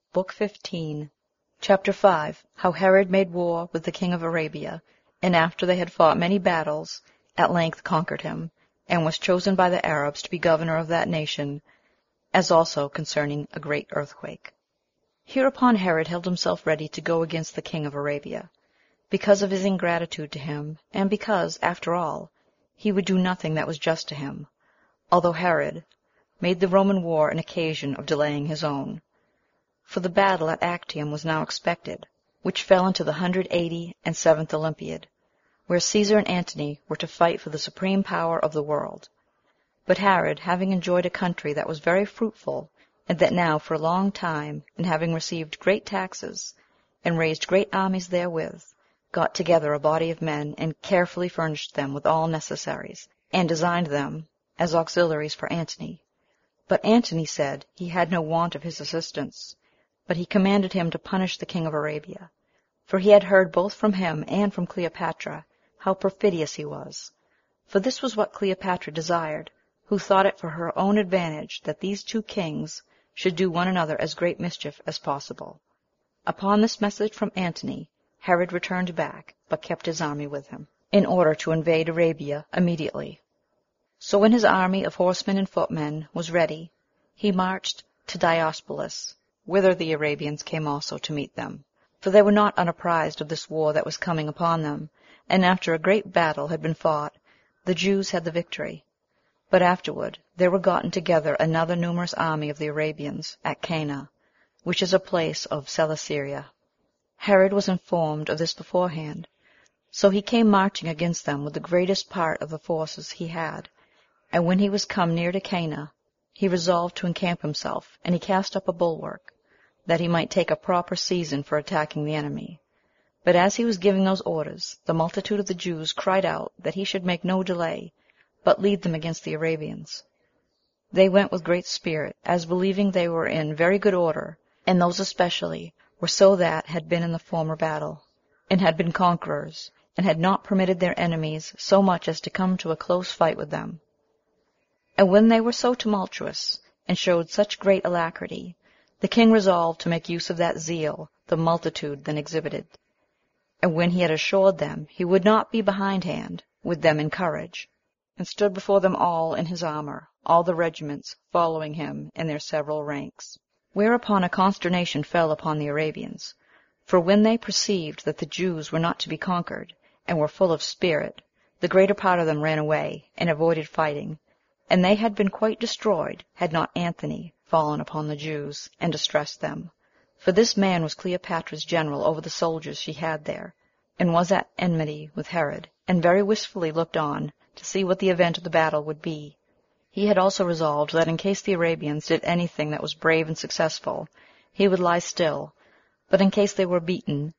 Book 15 Chapter 5. How Herod made war with the king of Arabia, and after they had fought many battles, at length conquered him, and was chosen by the Arabs to be governor of that nation, as also concerning a great earthquake. Hereupon Herod held himself ready to go against the king of Arabia, because of his ingratitude to him, and because, after all, he would do nothing that was just to him, although Herod made the Roman war an occasion of delaying his own. For the battle at Actium was now expected, which fell into the 187th Olympiad, where Caesar and Antony were to fight for the supreme power of the world. But Herod, having enjoyed a country that was very fruitful, and that now for a long time, and having received great taxes, and raised great armies therewith, got together a body of men, and carefully furnished them with all necessaries, and designed them as auxiliaries for Antony. But Antony said he had no want of his assistance, but he commanded him to punish the king of Arabia, for he had heard both from him and from Cleopatra how perfidious he was. For this was what Cleopatra desired, who thought it for her own advantage that these two kings should do one another as great mischief as possible. Upon this message from Antony, Herod returned back, but kept his army with him, in order to invade Arabia immediately. So when his army of horsemen and footmen was ready, he marched to Diospolis, whither the Arabians came also to meet them, for they were not unapprized of this war that was coming upon them, and after a great battle had been fought, the Jews had the victory. But afterward there were gotten together another numerous army of the Arabians at Cana, which is a place of Celesyria. Herod was informed of this beforehand, so he came marching against them with the greatest part of the forces he had, and when he was come near to Cana, he resolved to encamp himself, and he cast up a bulwark, that he might take a proper season for attacking the enemy. But as he was giving those orders, the multitude of the Jews cried out that he should make no delay, but lead them against the Arabians. They went with great spirit, as believing they were in very good order, and those especially were so that had been in the former battle, and had been conquerors, and had not permitted their enemies so much as to come to a close fight with them. And when they were so tumultuous, and showed such great alacrity, the king resolved to make use of that zeal the multitude then exhibited. And when he had assured them he would not be behindhand with them in courage, and stood before them all in his armor, all the regiments following him in their several ranks. Whereupon a consternation fell upon the Arabians, for when they perceived that the Jews were not to be conquered, and were full of spirit, the greater part of them ran away, and avoided fighting, and they had been quite destroyed, had not Antony fallen upon the Jews, and distressed them. For this man was Cleopatra's general over the soldiers she had there, and was at enmity with Herod, and very wistfully looked on to see what the event of the battle would be. He had also resolved that in case the Arabians did anything that was brave and successful, he would lie still, but in case they were beaten,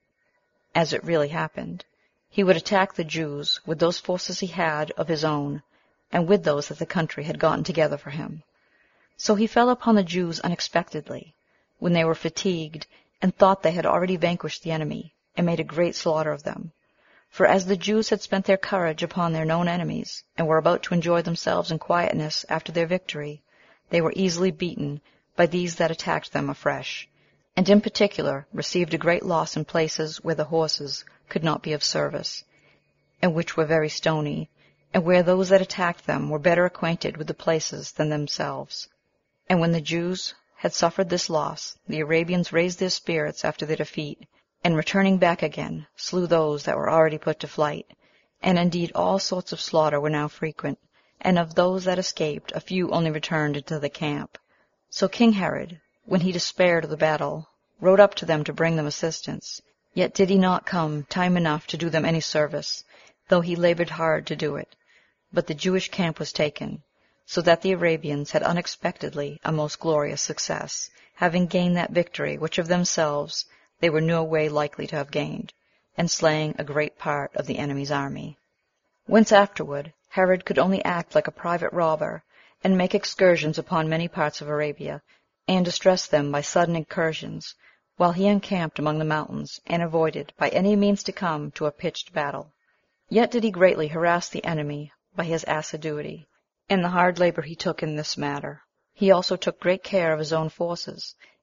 as it really happened, he would attack the Jews with those forces he had of his own, and with those that the country had gotten together for him. So he fell upon the Jews unexpectedly, when they were fatigued, and thought they had already vanquished the enemy, and made a great slaughter of them. For as the Jews had spent their courage upon their known enemies, and were about to enjoy themselves in quietness after their victory, they were easily beaten by these that attacked them afresh, and in particular received a great loss in places where the horses could not be of service, and which were very stony, and where those that attacked them were better acquainted with the places than themselves. And when the Jews had suffered this loss, the Arabians raised their spirits after their defeat, and returning back again, slew those that were already put to flight. And indeed all sorts of slaughter were now frequent, and of those that escaped a few only returned into the camp. So King Herod, when he despaired of the battle, rode up to them to bring them assistance. Yet did he not come time enough to do them any service, though he labored hard to do it. But the Jewish camp was taken, so that the Arabians had unexpectedly a most glorious success, having gained that victory which of themselves they were no way likely to have gained, and slaying a great part of the enemy's army. Whence afterward Herod could only act like a private robber, and make excursions upon many parts of Arabia, and distress them by sudden incursions, while he encamped among the mountains, and avoided by any means to come to a pitched battle. Yet did he greatly harass the enemy by his assiduity, and the hard labor he took in this matter. He also took great care of his own forces,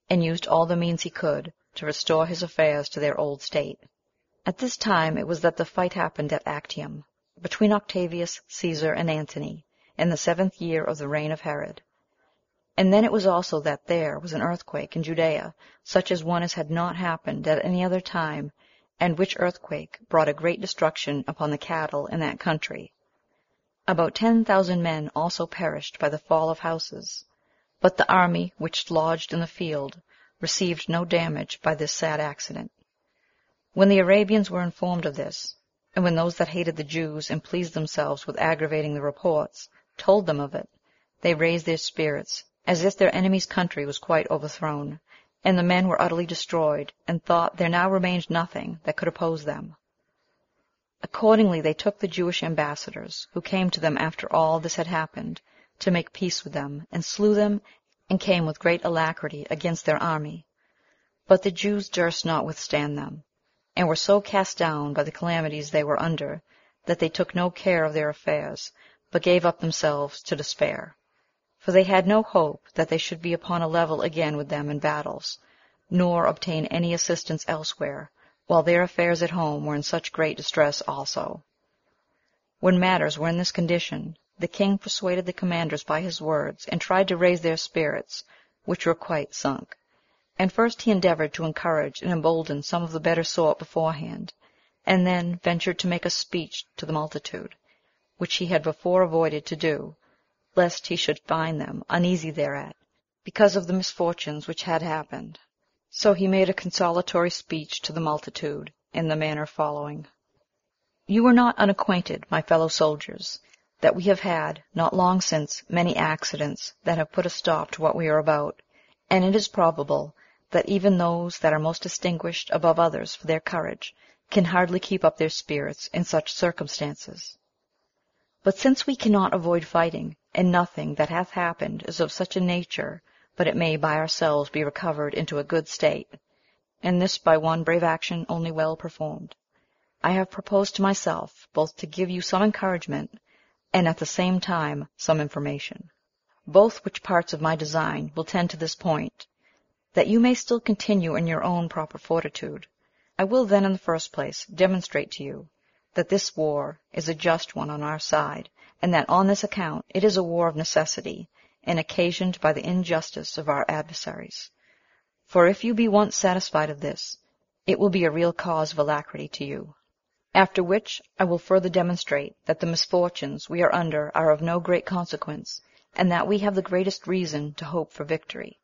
and used all the means he could to restore his affairs to their old state. At this time it was that the fight happened at Actium, between Octavius Caesar and Antony, in the 7th year of the reign of Herod. And then it was also that there was an earthquake in Judea, such as one as had not happened at any other time, and which earthquake brought a great destruction upon the cattle in that country. About 10,000 men also perished by the fall of houses, but the army which lodged in the field received no damage by this sad accident. When the Arabians were informed of this, and when those that hated the Jews and pleased themselves with aggravating the reports told them of it, they raised their spirits, as if their enemy's country was quite overthrown, and the men were utterly destroyed, and thought there now remained nothing that could oppose them. Accordingly they took the Jewish ambassadors, who came to them after all this had happened, to make peace with them, and slew them, and came with great alacrity against their army. But the Jews durst not withstand them, and were so cast down by the calamities they were under, that they took no care of their affairs, but gave up themselves to despair. For they had no hope that they should be upon a level again with them in battles, nor obtain any assistance elsewhere, while their affairs at home were in such great distress also. When matters were in this condition, the king persuaded the commanders by his words, and tried to raise their spirits, which were quite sunk. And first he endeavored to encourage and embolden some of the better sort beforehand, and then ventured to make a speech to the multitude, which he had before avoided to do, lest he should find them uneasy thereat, because of the misfortunes which had happened. So he made a consolatory speech to the multitude, in the manner following: You are not unacquainted, my fellow soldiers, that we have had, not long since, many accidents that have put a stop to what we are about, and it is probable that even those that are most distinguished above others for their courage can hardly keep up their spirits in such circumstances. But since we cannot avoid fighting, and nothing that hath happened is of such a nature but it may by ourselves be recovered into a good state, and this by one brave action only well performed, I have proposed to myself both to give you some encouragement, and at the same time some information, both which parts of my design will tend to this point, that you may still continue in your own proper fortitude. I will then, in the first place, demonstrate to you that this war is a just one on our side, and that on this account it is a war of necessity, and occasioned by the injustice of our adversaries. For if you be once satisfied of this, it will be a real cause of alacrity to you. After which I will further demonstrate that the misfortunes we are under are of no great consequence, and that we have the greatest reason to hope for victory.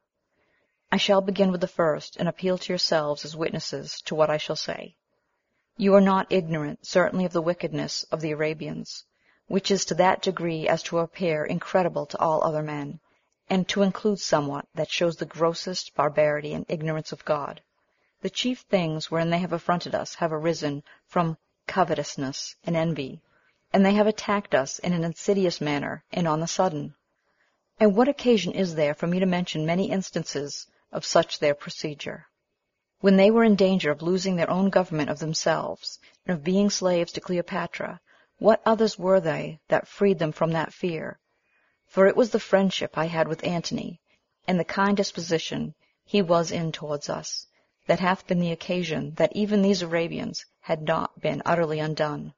I shall begin with the first, and appeal to yourselves as witnesses to what I shall say. You are not ignorant certainly of the wickedness of the Arabians, which is to that degree as to appear incredible to all other men, and to include somewhat that shows the grossest barbarity and ignorance of God. The chief things wherein they have affronted us have arisen from covetousness and envy, and they have attacked us in an insidious manner and on the sudden. And what occasion is there for me to mention many instances of such their procedure? When they were in danger of losing their own government of themselves, and of being slaves to Cleopatra, what others were they that freed them from that fear? For it was the friendship I had with Antony, and the kind disposition he was in towards us, that hath been the occasion that even these Arabians had not been utterly undone,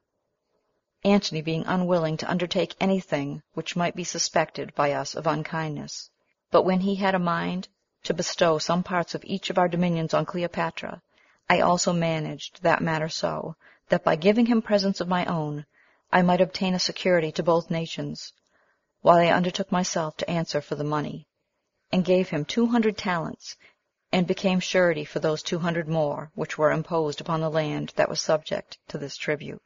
Antony being unwilling to undertake any thing which might be suspected by us of unkindness. But when he had a mind to bestow some parts of each of our dominions on Cleopatra, I also managed that matter so, that by giving him presents of my own, I might obtain a security to both nations, while I undertook myself to answer for the money, and gave him 200 talents, and became surety for those 200 more which were imposed upon the land that was subject to this tribute.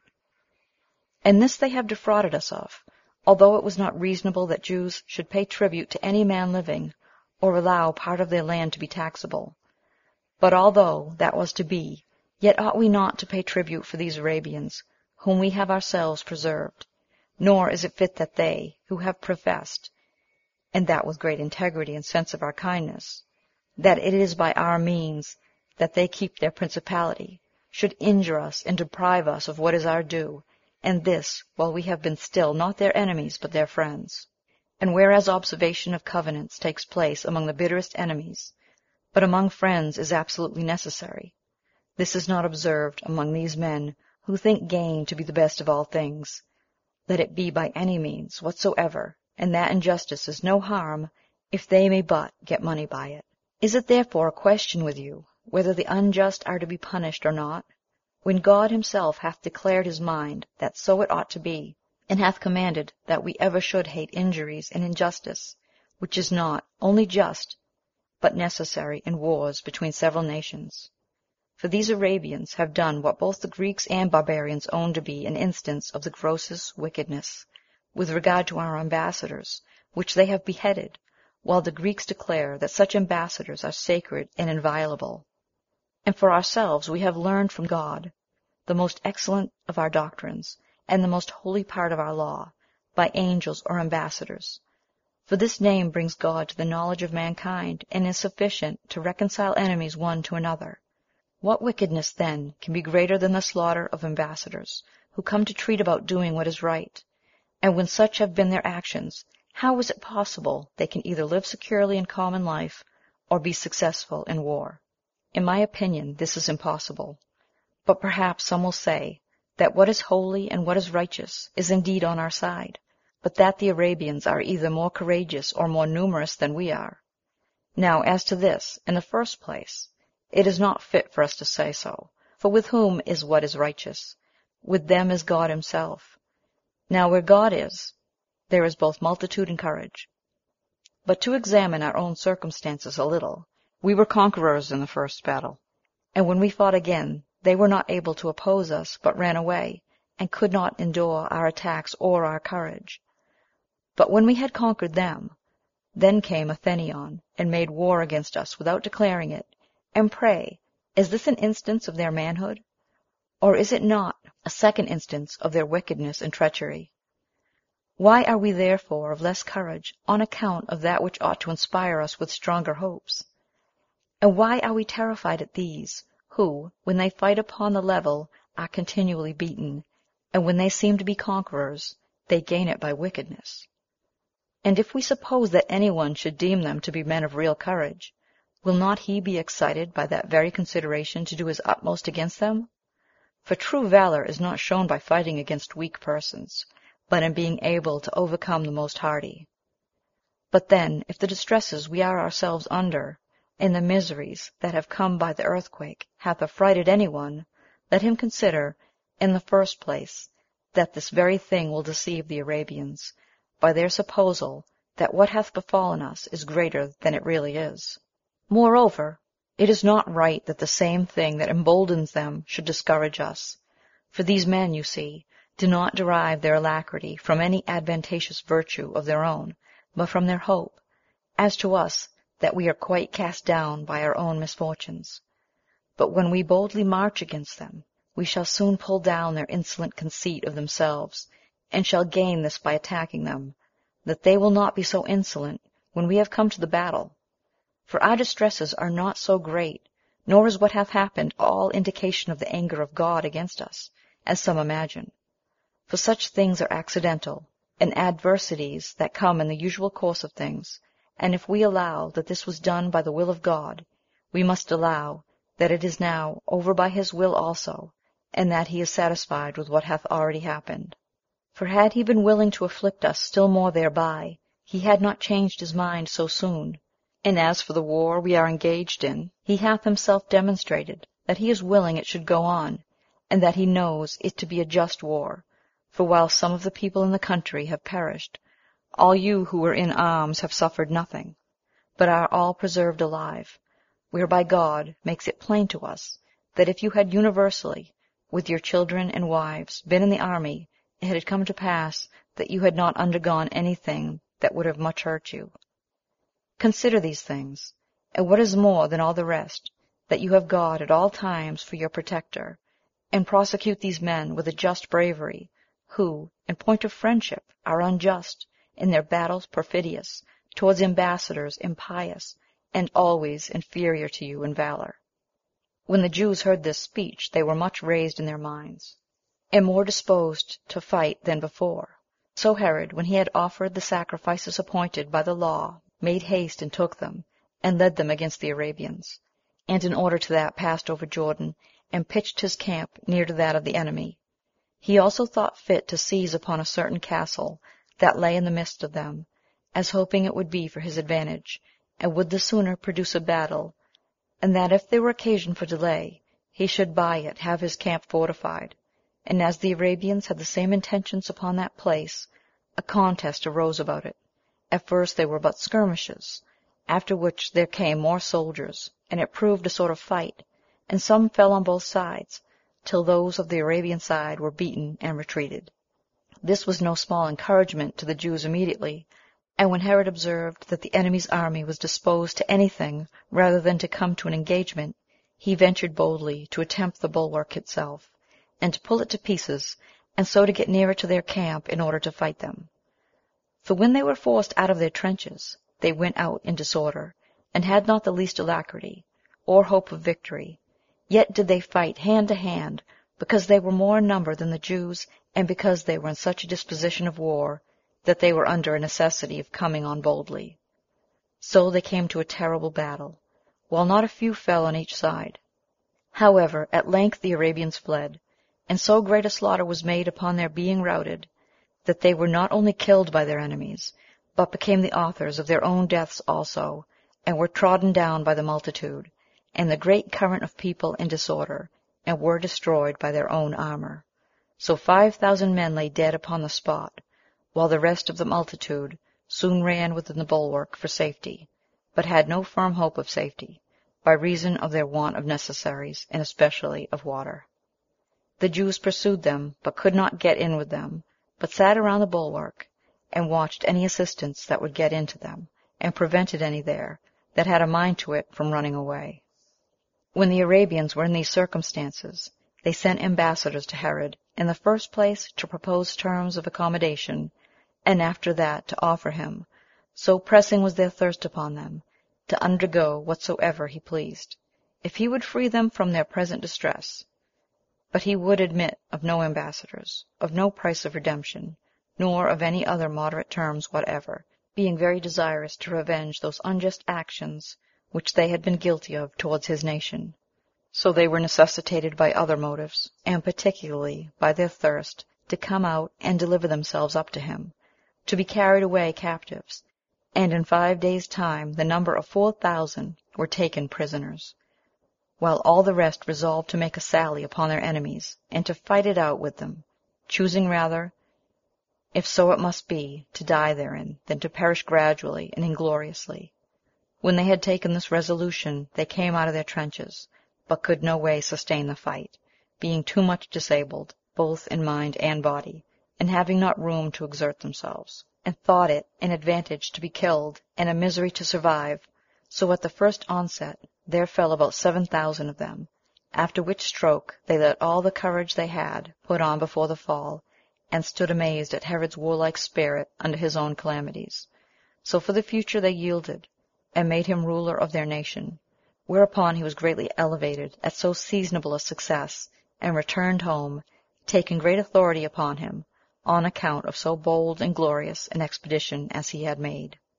And this they have defrauded us of, although it was not reasonable that Jews should pay tribute to any man living, or allow part of their land to be taxable. But although that was to be, yet ought we not to pay tribute for these Arabians, whom we have ourselves preserved, nor is it fit that they, who have professed, and that with great integrity and sense of our kindness, that it is by our means that they keep their principality, should injure us and deprive us of what is our due, and this while we have been still not their enemies but their friends. And whereas observation of covenants takes place among the bitterest enemies, but among friends is absolutely necessary. This is not observed among these men who think gain to be the best of all things, let it be by any means whatsoever, and that injustice is no harm if they may but get money by it. Is it therefore a question with you whether the unjust are to be punished or not, when God himself hath declared his mind that so it ought to be, and hath commanded that we ever should hate injuries and injustice, which is not only just, but necessary in wars between several nations? For these Arabians have done what both the Greeks and barbarians own to be an instance of the grossest wickedness, with regard to our ambassadors, which they have beheaded, while the Greeks declare that such ambassadors are sacred and inviolable. And for ourselves we have learned from God the most excellent of our doctrines, and the most holy part of our law, by angels or ambassadors. For this name brings God to the knowledge of mankind, and is sufficient to reconcile enemies one to another. What wickedness, then, can be greater than the slaughter of ambassadors, who come to treat about doing what is right? And when such have been their actions, how is it possible they can either live securely in common life, or be successful in war? In my opinion, this is impossible. But perhaps some will say that what is holy and what is righteous is indeed on our side, but that the Arabians are either more courageous or more numerous than we are. Now, as to this, in the first place, it is not fit for us to say so, for with whom is what is righteous? With them is God himself. Now where God is, there is both multitude and courage. But to examine our own circumstances a little, we were conquerors in the first battle, and when we fought again, they were not able to oppose us, but ran away, and could not endure our attacks or our courage. But when we had conquered them, then came Athenion, and made war against us without declaring it. And pray, is this an instance of their manhood? Or is it not a second instance of their wickedness and treachery? Why are we therefore of less courage on account of that which ought to inspire us with stronger hopes? And why are we terrified at these, who, when they fight upon the level, are continually beaten, and when they seem to be conquerors, they gain it by wickedness? And if we suppose that any one should deem them to be men of real courage, will not he be excited by that very consideration to do his utmost against them? For true valor is not shown by fighting against weak persons, but in being able to overcome the most hardy. But then, if the distresses we are ourselves under, and the miseries that have come by the earthquake, hath affrighted any one, let him consider, in the first place, that this very thing will deceive the Arabians, by their supposal that what hath befallen us is greater than it really is. Moreover, it is not right that the same thing that emboldens them should discourage us. For these men, you see, do not derive their alacrity from any advantageous virtue of their own, but from their hope, as to us, that we are quite cast down by our own misfortunes. But when we boldly march against them, we shall soon pull down their insolent conceit of themselves, and shall gain this by attacking them, that they will not be so insolent when we have come to the battle. For our distresses are not so great, nor is what hath happened all indication of the anger of God against us, as some imagine. For such things are accidental, and adversities that come in the usual course of things, and if we allow that this was done by the will of God, we must allow that it is now over by his will also, and that he is satisfied with what hath already happened. For had he been willing to afflict us still more thereby, he had not changed his mind so soon. And as for the war we are engaged in, he hath himself demonstrated that he is willing it should go on, and that he knows it to be a just war. For while some of the people in the country have perished, all you who were in arms have suffered nothing, but are all preserved alive, whereby God makes it plain to us, that if you had universally, with your children and wives, been in the army, it had come to pass that you had not undergone anything that would have much hurt you. Consider these things, and what is more than all the rest, that you have God at all times for your protector, and prosecute these men with a just bravery, who, in point of friendship, are unjust, in their battles perfidious, towards ambassadors impious, and always inferior to you in valor. When the Jews heard this speech, they were much raised in their minds, and more disposed to fight than before. So Herod, when he had offered the sacrifices appointed by the law, made haste and took them, and led them against the Arabians, and in order to that passed over Jordan, and pitched his camp near to that of the enemy. He also thought fit to seize upon a certain castle that lay in the midst of them, as hoping it would be for his advantage, and would the sooner produce a battle, and that if there were occasion for delay, he should by it have his camp fortified. And as the Arabians had the same intentions upon that place, a contest arose about it. At first they were but skirmishes, after which there came more soldiers, and it proved a sort of fight, and some fell on both sides, till those of the Arabian side were beaten and retreated. This was no small encouragement to the Jews immediately, and when Herod observed that the enemy's army was disposed to anything rather than to come to an engagement, he ventured boldly to attempt the bulwark itself, and to pull it to pieces, and so to get nearer to their camp in order to fight them. For when they were forced out of their trenches, they went out in disorder, and had not the least alacrity, or hope of victory. Yet did they fight hand to hand, because they were more in number than the Jews, and because they were in such a disposition of war, that they were under a necessity of coming on boldly. So they came to a terrible battle, while not a few fell on each side. However, at length the Arabians fled, and so great a slaughter was made upon their being routed, that they were not only killed by their enemies, but became the authors of their own deaths also, and were trodden down by the multitude, and the great current of people in disorder, and were destroyed by their own armor. So 5,000 men lay dead upon the spot, while the rest of the multitude soon ran within the bulwark for safety, but had no firm hope of safety, by reason of their want of necessaries, and especially of water. The Jews pursued them, but could not get in with them, but sat around the bulwark, and watched any assistance that would get into them, and prevented any there that had a mind to it from running away. When the Arabians were in these circumstances, they sent ambassadors to Herod, in the first place to propose terms of accommodation, and after that to offer him, so pressing was their thirst upon them, to undergo whatsoever he pleased, if he would free them from their present distress. But he would admit of no ambassadors, of no price of redemption, nor of any other moderate terms whatever, being very desirous to revenge those unjust actions which they had been guilty of towards his nation. So they were necessitated by other motives, and particularly by their thirst, to come out and deliver themselves up to him, to be carried away captives, and in 5 days' time the number of 4,000 were taken prisoners, while all the rest resolved to make a sally upon their enemies, and to fight it out with them, choosing rather, if so it must be, to die therein, than to perish gradually and ingloriously. When they had taken this resolution, they came out of their trenches, but could no way sustain the fight, being too much disabled, both in mind and body, and having not room to exert themselves, and thought it an advantage to be killed, and a misery to survive. So at the first onset there fell about 7,000 of them, after which stroke they let all the courage they had put on before the fall, and stood amazed at Herod's warlike spirit under his own calamities. So for the future they yielded, and made him ruler of their nation, whereupon he was greatly elevated at so seasonable a success, and returned home, taking great authority upon him, on account of so bold and glorious an expedition as he had made.